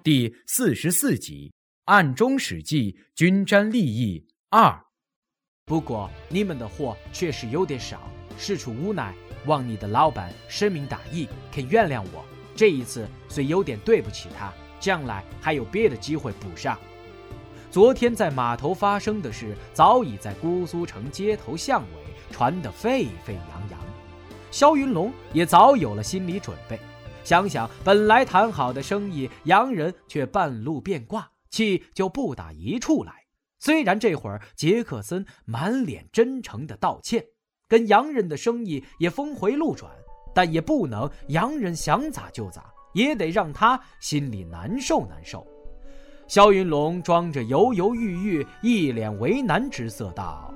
第44集，暗中使计，均沾利益2。 不过你们的货确实有点少，事出无奈，望你的老板深明大义，肯原谅我。这一次虽有点对不起他，将来还有别的机会补上。昨天在码头发生的事，早已在姑苏城街头巷尾传得沸沸扬扬。萧云龙也早有了心理准备，想想本来谈好的生意，洋人却半路变卦，气就不打一处来。虽然这会儿杰克森满脸真诚的道歉，跟洋人的生意也峰回路转，但也不能洋人想咋就咋，也得让他心里难受。萧云龙装着犹犹豫豫，一脸为难之色道：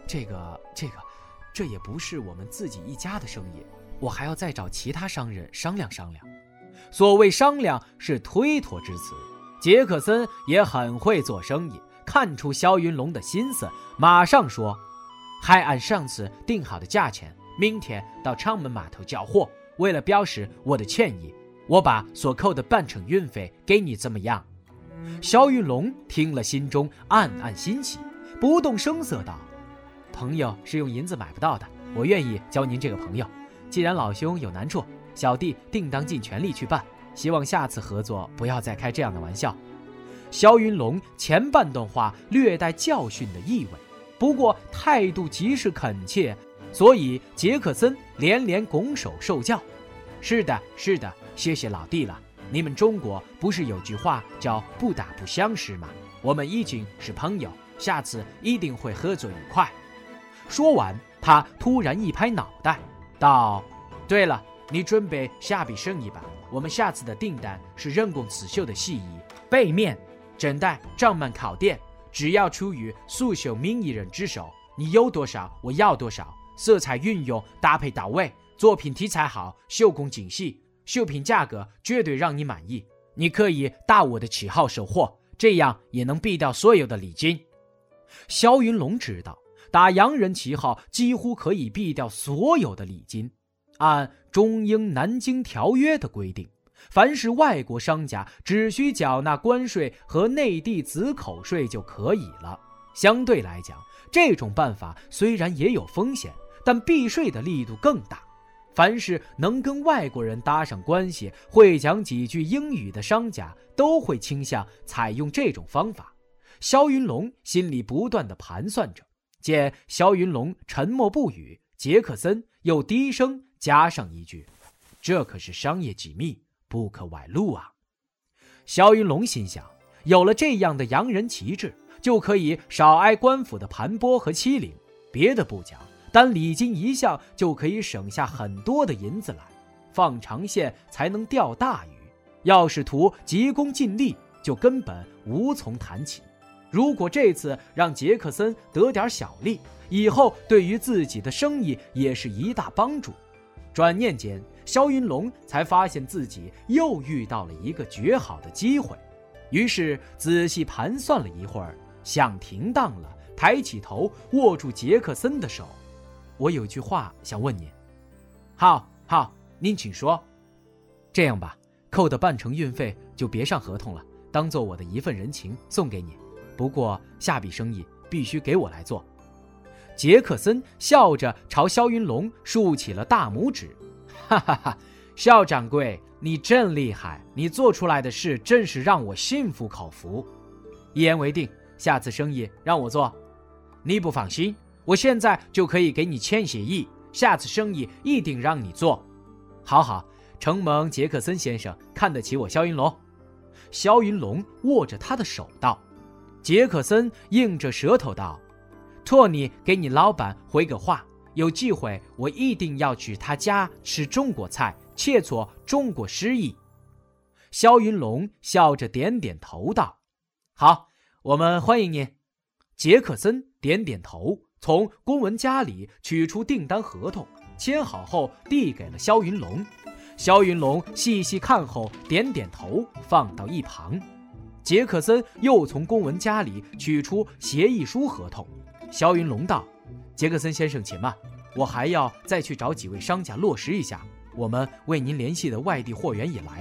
这也不是我们自己一家的生意，我还要再找其他商人商量商量。所谓商量是推脱之词，杰克森也很会做生意，看出萧云龙的心思，马上说：还按上次定好的价钱，明天到昌门码头交货。为了表示我的歉意，我把所扣的半程运费给你，怎么样？萧云龙听了，心中暗暗欣喜，不动声色道：朋友是用银子买不到的，我愿意交您这个朋友。既然老兄有难处，小弟定当尽全力去办，希望下次合作不要再开这样的玩笑。萧云龙前半段话略带教训的意味，不过态度极是恳切，所以杰克森连连拱手受教。是的，谢谢老弟了。你们中国不是有句话叫不打不相识吗？我们已经是朋友，下次一定会合作愉快。说完，他突然一拍脑袋道：对了，你准备下笔生意吧，我们下次的订单是人工刺绣的细衣，背面整带帐幔烤垫，只要出于速绣名艺人之手，你有多少我要多少，色彩运用搭配到位，作品题材好，绣工精细，绣品价格绝对让你满意。你可以打我的旗号收货，这样也能避掉所有的礼金。萧云龙知道打洋人旗号几乎可以避掉所有的礼金。按中英南京条约的规定，凡是外国商家只需缴纳关税和内地子口税就可以了。相对来讲，这种办法虽然也有风险，但避税的力度更大。凡是能跟外国人搭上关系，会讲几句英语的商家，都会倾向采用这种方法。萧云龙心里不断地盘算着，见萧云龙沉默不语，杰克森又低声加上一句：这可是商业机密，不可外露啊。萧云龙心想，有了这样的洋人旗帜，就可以少挨官府的盘剥和欺凌。别的不讲，单礼金一项就可以省下很多的银子来，放长线才能钓大鱼。要是图急功近利，就根本无从谈起。如果这次让杰克森得点小利，以后对于自己的生意也是一大帮助。转念间，萧云龙才发现自己又遇到了一个绝好的机会，于是仔细盘算了一会儿，想停当了，抬起头握住杰克森的手：我有句话想问您。好，您请说。这样吧，扣的半程运费就别上合同了，当做我的一份人情送给你，不过下笔生意必须给我来做。杰克森笑着朝萧云龙竖起了大拇指：哈哈哈，萧掌柜，你真厉害，你做出来的事真是让我心服口服。一言为定，下次生意让我做。你不放心，我现在就可以给你签协议，下次生意一定让你做。好，承蒙杰克森先生看得起我萧云龙。萧云龙握着他的手道。杰克森硬着舌头道：托你给你老板回个话，有机会我一定要去他家吃中国菜，切磋中国诗意。萧云龙笑着点点头道：好，我们欢迎您。杰克森点点头，从公文夹里取出订单合同，签好后递给了萧云龙。萧云龙细细看后点点头，放到一旁。杰克森又从公文夹里取出协议书合同。萧云龙道：杰克森先生且慢，我还要再去找几位商家落实一下，我们为您联系的外地货源也来了，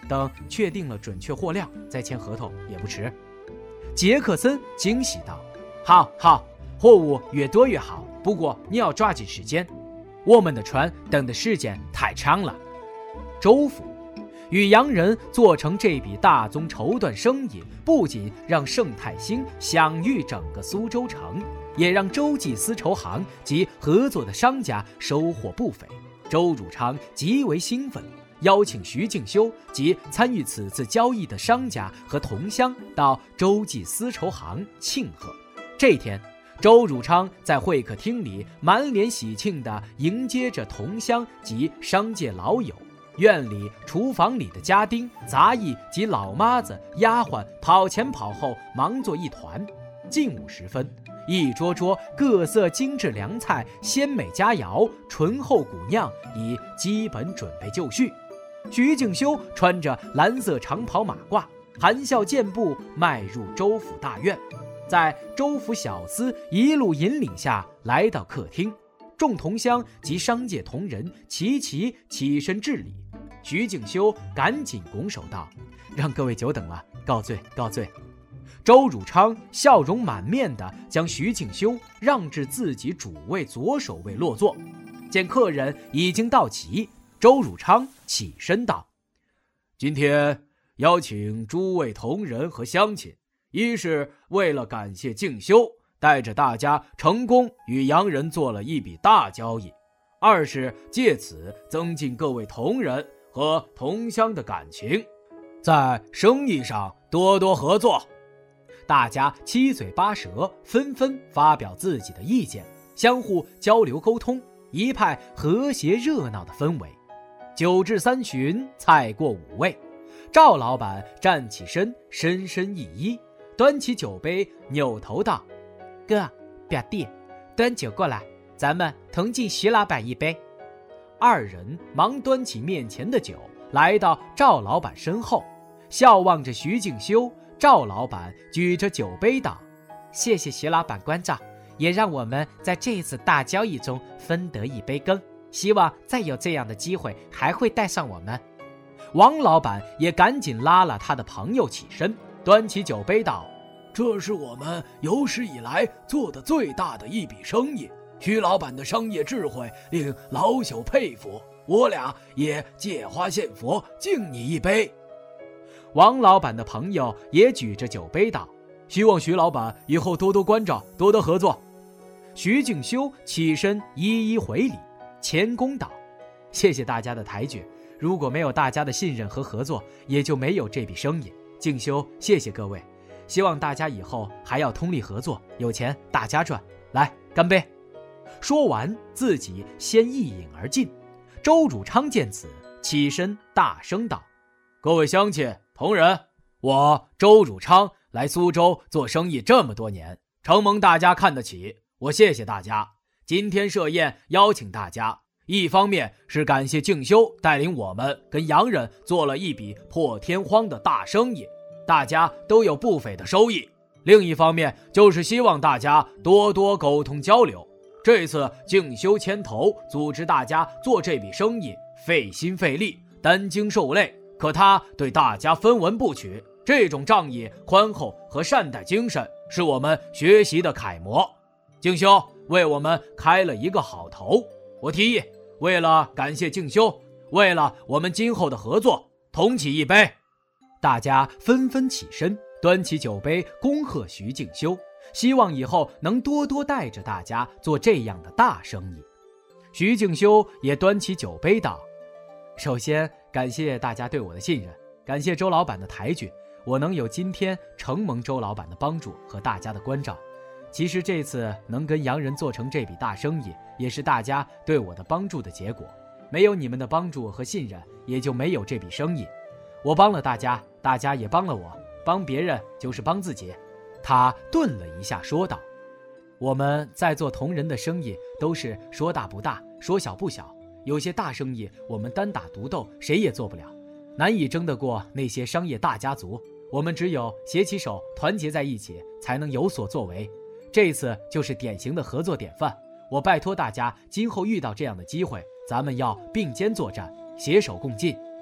等确定了准确货量再签合同也不迟。杰克森惊喜道：好，货物越多越好，不过你要抓紧时间，我们的船等的时间太长了。州府与洋人做成这笔大宗绸缎生意，不仅让盛泰兴享誉整个苏州城，也让洲际丝绸行及合作的商家收获不菲。周汝昌极为兴奋，邀请徐敬修及参与此次交易的商家和同乡到洲际丝绸行庆贺。这天，周汝昌在会客厅里满脸喜庆地迎接着同乡及商界老友。院里、厨房里的家丁、杂役及老妈子、丫鬟跑前跑后，忙作一团。近午时分，一桌桌各色精致凉菜、鲜美佳肴、醇厚古酿已基本准备就绪。徐敬修穿着蓝色长袍马褂，含笑健步迈入州府大院，在州府小厮一路引领下来到客厅。众同乡及商界同仁齐齐起身致礼。徐敬修赶紧拱手道：“让各位久等了，告罪告罪。”周汝昌笑容满面地将徐敬修让至自己主位左手位落座。见客人已经到齐，周汝昌起身道：“今天邀请诸位同仁和乡亲，一是为了感谢敬修带着大家成功与洋人做了一笔大交易，二是借此增进各位同仁和同乡的感情，在生意上多多合作。”大家七嘴八舌，纷纷发表自己的意见，相互交流沟通，一派和谐热闹的氛围。酒至三巡，菜过五味，赵老板站起身，深深一揖，端起酒杯，扭头道：“哥，表弟，端酒过来，咱们同敬徐老板一杯。”二人忙端起面前的酒，来到赵老板身后，笑望着徐敬修。赵老板举着酒杯道：“谢谢徐老板关照，也让我们在这次大交易中分得一杯羹，希望再有这样的机会还会带上我们。”王老板也赶紧拉了他的朋友起身，端起酒杯道：“这是我们有史以来做的最大的一笔生意，徐老板的商业智慧令老朽佩服，我俩也借花献佛，敬你一杯。”王老板的朋友也举着酒杯道：“希望徐老板以后多多关照，多多合作。”徐敬修起身一一回礼，谦恭道：“谢谢大家的抬举，如果没有大家的信任和合作，也就没有这笔生意。敬修谢谢各位，希望大家以后还要通力合作，有钱大家赚。来，干杯！”说完，自己先一饮而尽。周汝昌见此，起身大声道：“各位乡亲同仁，我周汝昌来苏州做生意这么多年，承蒙大家看得起，我谢谢大家。今天设宴邀请大家，一方面是感谢敬修带领我们跟洋人做了一笔破天荒的大生意，大家都有不菲的收益；另一方面就是希望大家多多沟通交流。这次敬修牵头组织大家做这笔生意，费心费力，担惊受累，可他对大家分文不取，这种仗义、宽厚和善待精神是我们学习的楷模。敬修为我们开了一个好头，我提议为了感谢敬修，为了我们今后的合作，同起一杯。大家纷纷起身，端起酒杯恭贺徐敬修，希望以后能多多带着大家做这样的大生意。徐敬修也端起酒杯道：“首先感谢大家对我的信任，感谢周老板的抬举，我能有今天承蒙周老板的帮助和大家的关照。其实这次能跟洋人做成这笔大生意，也是大家对我的帮助的结果，没有你们的帮助和信任，也就没有这笔生意。我帮了大家，大家也帮了我，帮别人就是帮自己。”他顿了一下说道：“我们在做同仁的生意，都是说大不大，说小不小，有些大生意我们单打独斗谁也做不了，难以争得过那些商业大家族，我们只有携起手，团结在一起，才能有所作为。这次就是典型的合作典范，我拜托大家今后遇到这样的机会，咱们要并肩作战，携手共进。”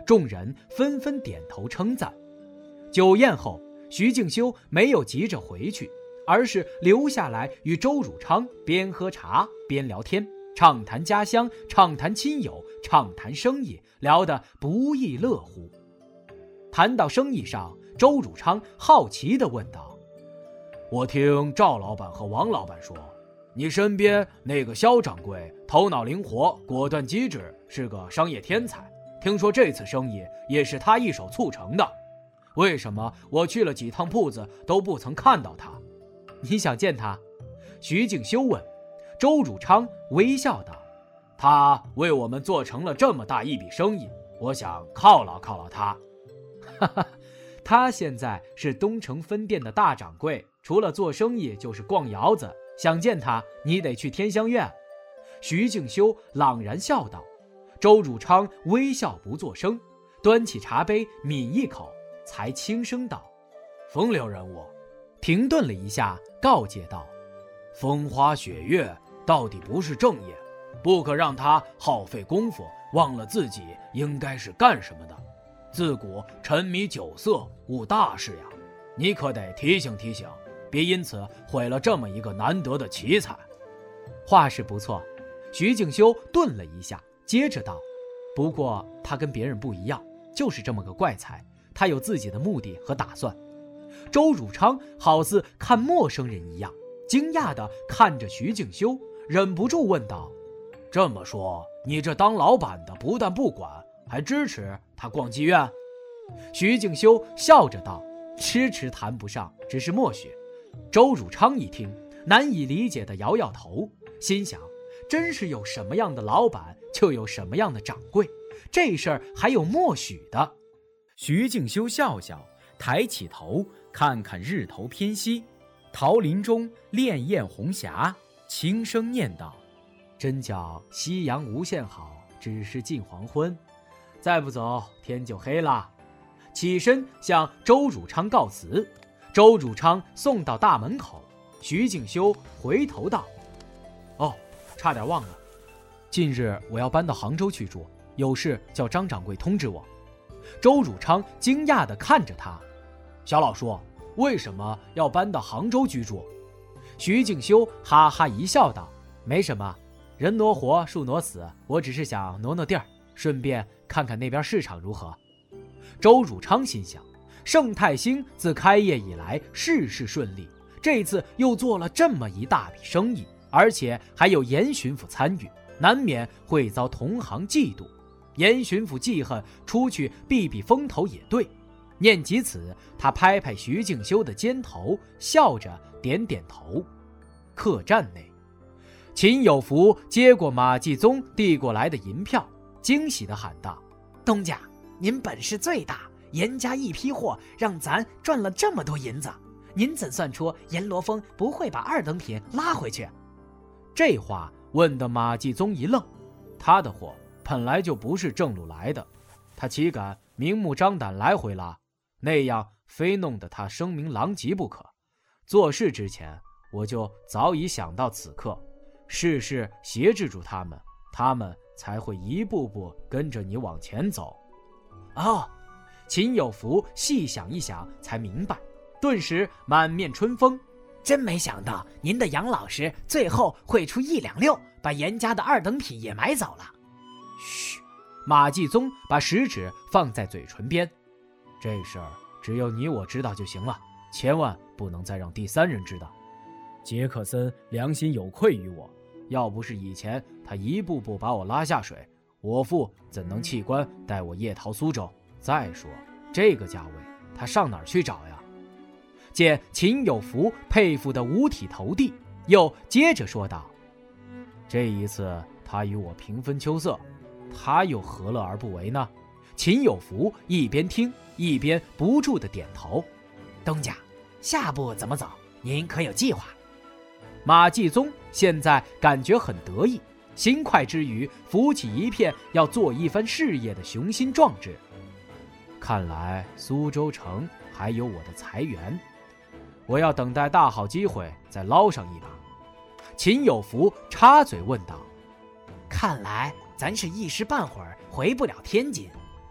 众人纷纷点头称赞。酒宴后，徐敬修没有急着回去，而是留下来与周汝昌边喝茶边聊天，畅谈家乡，畅谈亲友，畅谈生意，聊得不亦乐乎。谈到生意上，周汝昌好奇地问道：我听赵老板和王老板说，你身边那个肖掌柜头脑灵活，果断机智，是个商业天才，听说这次生意也是他一手促成的，为什么我去了几趟铺子都不曾看到他？你想见他？徐敬修问。周汝昌微笑道：他为我们做成了这么大一笔生意，我想犒劳犒劳他。哈哈，他现在是东城分店的大掌柜，除了做生意就是逛窑子，想见他你得去天香院。徐敬修朗然笑道。周汝昌微笑不作声，端起茶杯抿一口，才轻声道：风流人物。停顿了一下，告诫道：风花雪月到底不是正业，不可让他耗费功夫，忘了自己应该是干什么的。自古沉迷酒色误大事呀，你可得提醒提醒，别因此毁了这么一个难得的奇才。话是不错。徐敬修顿了一下，接着道：不过他跟别人不一样，就是这么个怪才，他有自己的目的和打算。周汝昌好似看陌生人一样，惊讶地看着徐敬修，忍不住问道：这么说，你这当老板的不但不管，还支持他逛妓院？徐敬修笑着道：支持谈不上，只是默许。周汝昌一听，难以理解地摇摇头，心想：真是有什么样的老板就有什么样的掌柜，这事儿还有默许的。 徐敬修笑笑，抬起头看看日头偏西，桃林中潋滟红霞，轻声念道： 真叫夕阳无限好，只是近黄昏，再不走天就黑了。起身向周汝昌告辞，周汝昌送到大门口，徐敬修回头道：哦，差点忘了，近日我要搬到杭州去住，有事叫张掌柜通知我。周汝昌惊讶地看着他：小老叔，为什么要搬到杭州居住？徐敬修哈哈一笑道：没什么，人挪活，树挪死，我只是想挪挪地儿，顺便看看那边市场如何。周汝昌心想，盛泰兴自开业以来事事顺利，这次又做了这么一大笔生意，而且还有严巡抚参与，难免会遭同行嫉妒。严巡抚记恨，出去避避风头也对。念及此，他拍拍徐敬修的肩头，笑着点点头。客栈内，秦有福接过马继宗递过来的银票，惊喜地喊道： 东家，您本事最大，严家一批货让咱赚了这么多银子，您怎算出阎罗峰不会把二等品拉回去？ 这话问得马继宗一愣，他的货本来就不是正路来的，他岂敢明目张胆来回拉？那样非弄得他声名狼藉不可。做事之前，我就早已想到此刻，事事挟制住他们，他们才会一步步跟着你往前走。 哦， 秦有福细想一想才明白，顿时满面春风。 真没想到您的杨老师最后会出1两6，把严家的二等品也买走了。 嘘，马继宗把食指放在嘴唇边，这事儿只有你我知道就行了，千万不能再让第三人知道。杰克森良心有愧于我，要不是以前他一步步把我拉下水，我父怎能弃官带我夜逃苏州？再说这个价位他上哪儿去找呀？见秦有福佩服得五体投地，又接着说道：这一次他与我平分秋色，他又何乐而不为呢？秦有福一边听一边不住地点头。 东家，下步怎么走？您可有计划？ 马继宗现在感觉很得意，心快之余浮起一片要做一番事业的雄心壮志。看来苏州城还有我的财源，我要等待大好机会再捞上一把。秦有福插嘴问道： 看来咱是一时半会儿回不了天津。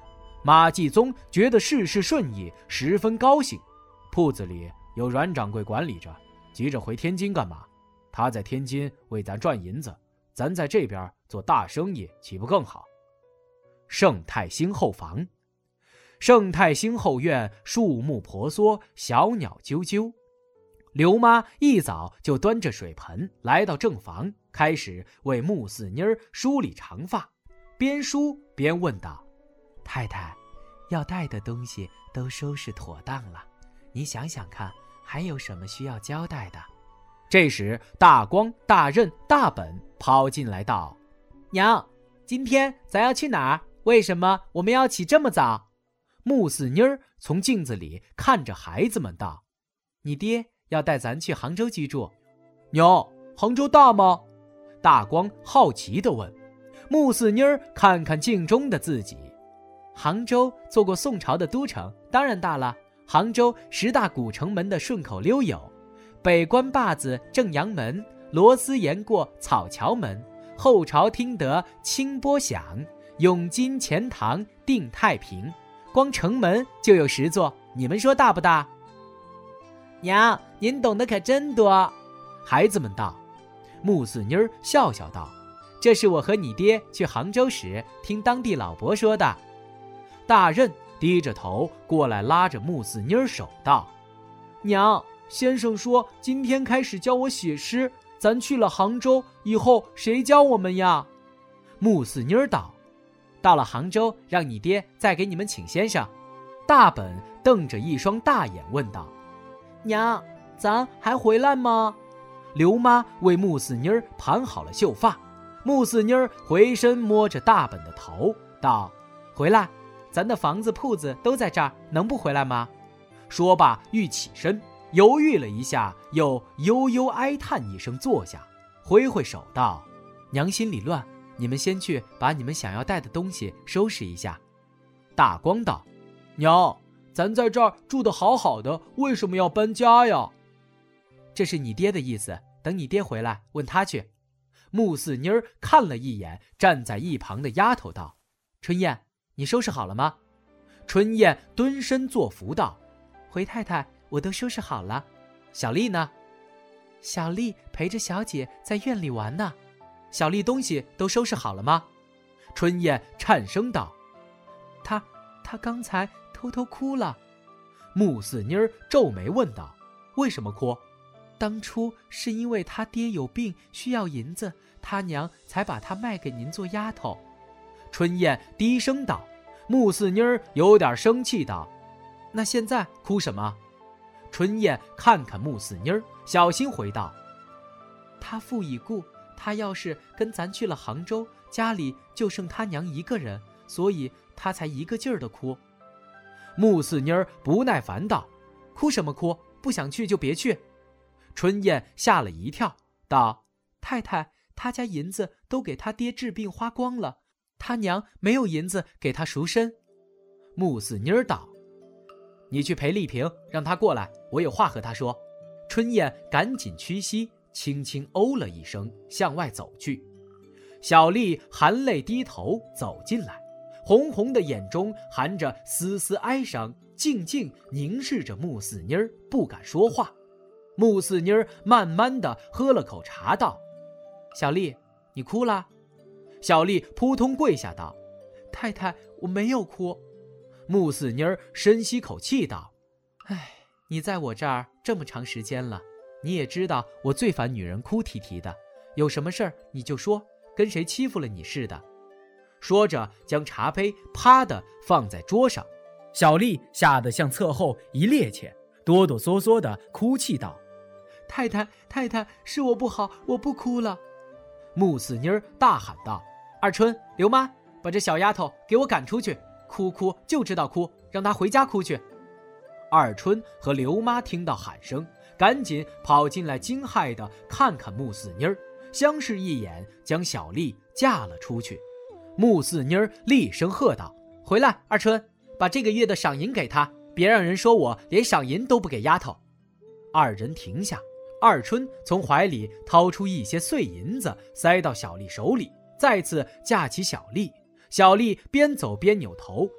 马继宗觉得事事顺意，十分高兴。铺子里有阮掌柜管理着，急着回天津干嘛？他在天津为咱赚银子，咱在这边做大生意，岂不更好？盛泰兴后房。盛泰兴后院树木婆娑，小鸟啾啾。刘妈一早就端着水盆来到正房，开始为穆四妮儿梳理长发，边梳边问道： 太太，要带的东西都收拾妥当了，你想想看，还有什么需要交代的？ 这时大光、大任、大本跑进来道： 娘，今天咱要去哪儿？为什么我们要起这么早？ 穆四妮儿从镜子里看着孩子们道： 你爹要带咱去杭州居住。 娘，杭州大吗？大光好奇地问。穆四妮儿看看镜中的自己， 杭州做过宋朝的都城，当然大了。杭州10大古城门的顺口溜有：北关坝子正阳门，螺丝沿过草桥门，后朝听得清波响，永金钱塘定太平。光城门就有10座，你们说大不大？娘，您懂得可真多。 孩子们道。穆四妮儿笑笑道： 这是我和你爹去杭州时听当地老伯说的。 大任低着头过来拉着穆四妮儿手道： 娘，先生说今天开始教我写诗，咱去了杭州以后谁教我们呀？ 穆四妮儿道： 到了杭州让你爹再给你们请先生。 大本瞪着一双大眼问道： 娘，咱还回来吗？ 刘妈为穆四妮儿盘好了秀发，穆四妮儿回身摸着大本的头道： 回来，咱的房子铺子都在这儿，能不回来吗？ 说罢欲起身，犹豫了一下，又悠悠哀叹一声坐下，挥挥手道： 娘心里乱，你们先去把你们想要带的东西收拾一下。 大光道： 娘，咱在这儿住得好好的，为什么要搬家呀？这是你爹的意思，等你爹回来问他去。 穆四妮儿看了一眼站在一旁的丫头道： 春燕，你收拾好了吗？ 春燕蹲身作福道： 回太太，我都收拾好了。小丽呢？小丽陪着小姐在院里玩呢。小丽东西都收拾好了吗？ 春燕颤声道： 她刚才偷偷哭了。 穆四妮儿皱眉问道：为什么哭？ 当初是因为她爹有病需要银子，她娘才把她卖给您做丫头。 春燕低声道。穆四妮儿有点生气道： 那现在哭什么？ 春燕看看穆四妮儿，小心回道： 她父已故，她要是跟咱去了杭州，家里就剩她娘一个人，所以她才一个劲儿的哭。 穆四妮儿不耐烦道： 哭什么哭？不想去就别去。 春燕吓了一跳道： 太太，他家银子都给他爹治病花光了，他娘没有银子给他赎身。 穆四妮儿道：你去陪丽萍，让她过来，我有话和她说。春燕赶紧屈膝，轻轻哦了一声，向外走去。小丽含泪低头走进来，红红的眼中含着丝丝哀伤，静静凝视着穆四妮儿，不敢说话。穆四妮儿慢慢地喝了口茶道： 小丽，你哭了？ 小丽扑通跪下道： 太太，我没有哭。 穆四妮儿深吸口气道： 唉，你在我这儿这么长时间了，你也知道我最烦女人哭啼啼的，有什么事儿你就说，跟谁欺负了你似的。 说着将茶杯啪地放在桌上。 小丽吓得向侧后一趔趄，哆哆嗦嗦地哭泣道： 太太，太太，是我不好，我不哭了。 穆四妮儿大喊道： 二春，刘妈，把这小丫头给我赶出去，哭就知道哭，让她回家哭去。 二春和刘妈听到喊声，赶紧跑进来，惊骇地看看穆四妮儿，相视一眼，将小丽嫁了出去。穆四妮儿厉声喝道： 回来，二春，把这个月的赏银给她，别让人说我连赏银都不给丫头。 二人停下，二春从怀里掏出一些碎银子，塞到小丽手里，再次架起小丽。小丽边走边扭头，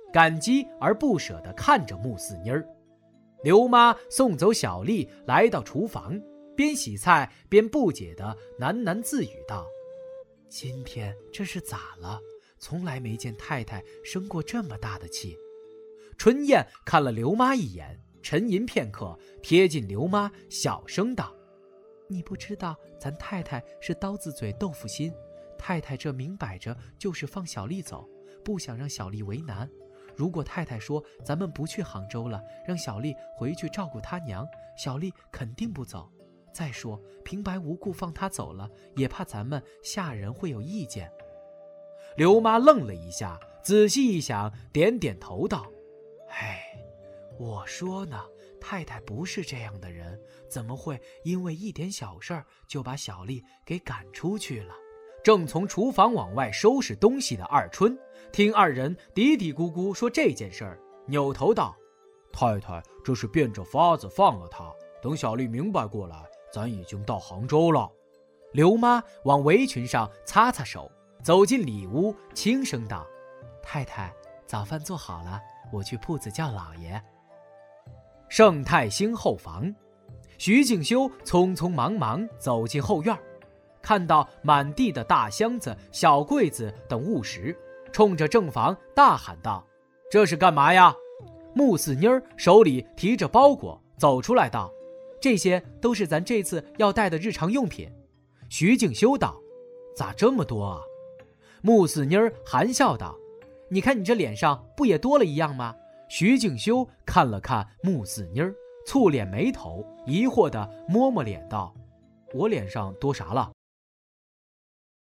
感激而不舍地看着穆四妮儿。刘妈送走小丽，来到厨房，边洗菜边不解地喃喃自语道：今天这是咋了？从来没见太太生过这么大的气。春燕看了刘妈一眼，沉吟片刻，贴近刘妈小声道：你不知道咱太太是刀子嘴豆腐心，太太这明摆着就是放小丽走，不想让小丽为难。如果太太说咱们不去杭州了，让小丽回去照顾她娘，小丽肯定不走。再说平白无故放她走了，也怕咱们下人会有意见。刘妈愣了一下，仔细一想，点点头道：哎，我说呢，太太不是这样的人，怎么会因为一点小事儿就把小丽给赶出去了？正从厨房往外收拾东西的二春，听二人嘀嘀咕咕说这件事儿，扭头道：太太这是变着法子放了她，等小丽明白过来，咱已经到杭州了。刘妈往围裙上擦擦手，走进里屋，轻声道：太太，早饭做好了，我去铺子叫老爷。盛太兴后房，徐敬修匆匆忙忙走进后院，看到满地的大箱子、小柜子等物实，冲着正房大喊道：这是干嘛呀？穆四妮儿手里提着包裹走出来道：这些都是咱这次要带的日常用品。徐敬修道：咋这么多啊？穆四妮儿含笑道：你看你这脸上不也多了一样吗？徐敬修看了看穆四妮儿，蹙脸眉头，疑惑地摸摸脸道：我脸上多啥了？